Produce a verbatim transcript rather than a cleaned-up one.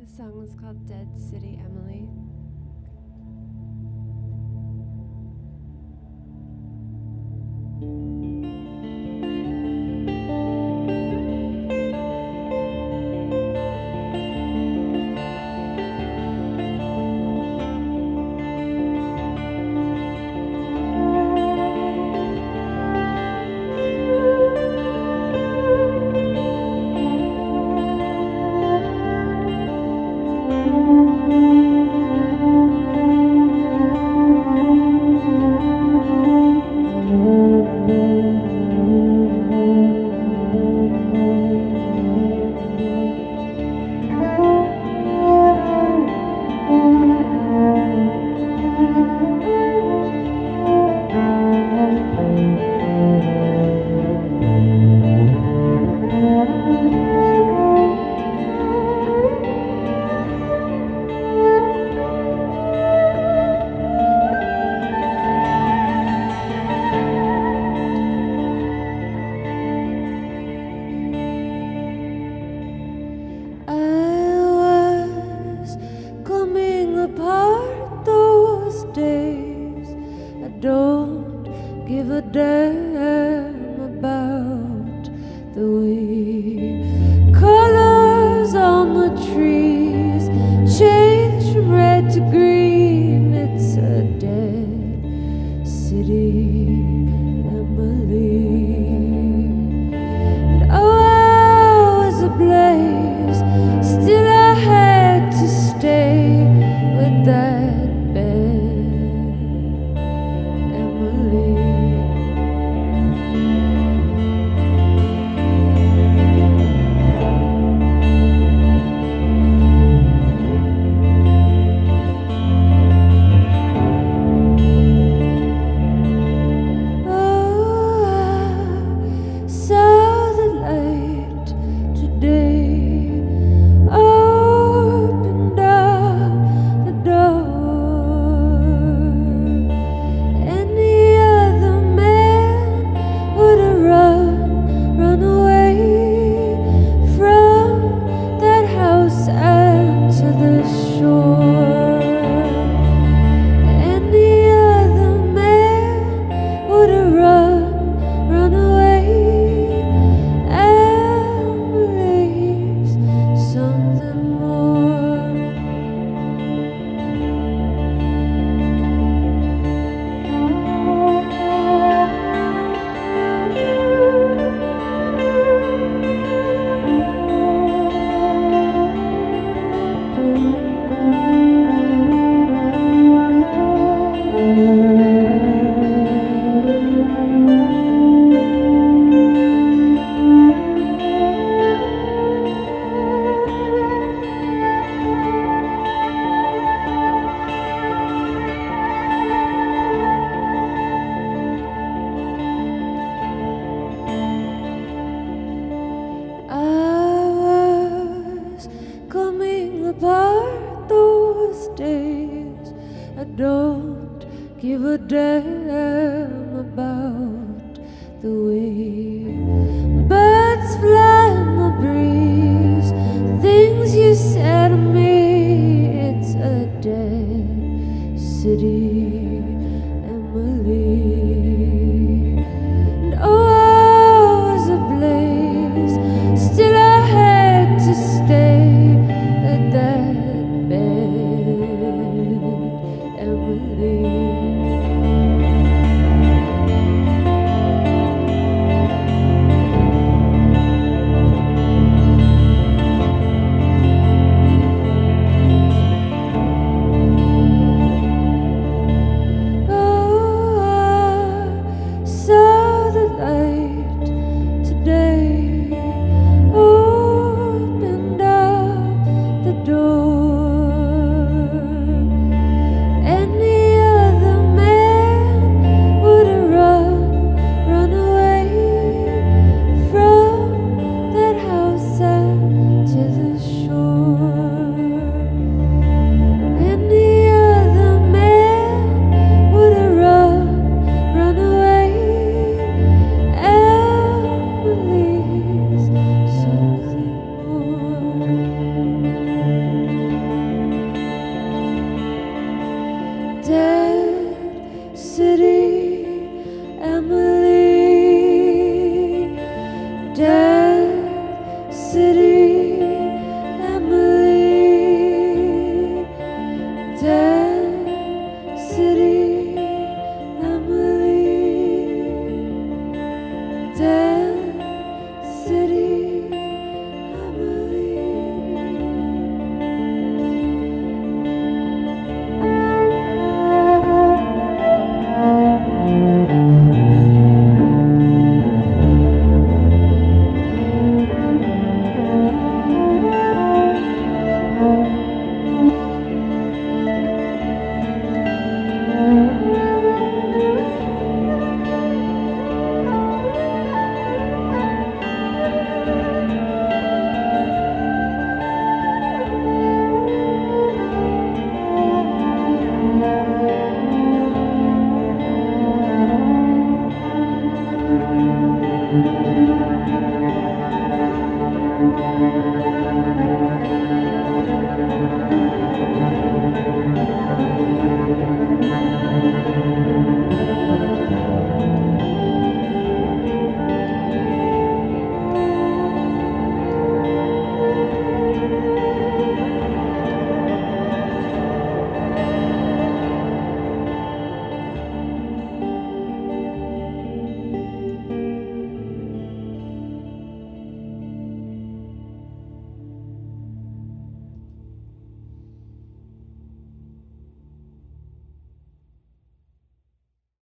This song was called Dead City Emily. Give a damn about the way colors on the trees change from red to green. It's a dead city, Emily. And oh, I was ablaze, still I had to stay with that bed. Apart those days, I don't give a damn about the way birds fly in the breeze, things you said to me. It's a dead city, Emily. And oh, I was ablaze, still I had to stay at that bed, Emily. city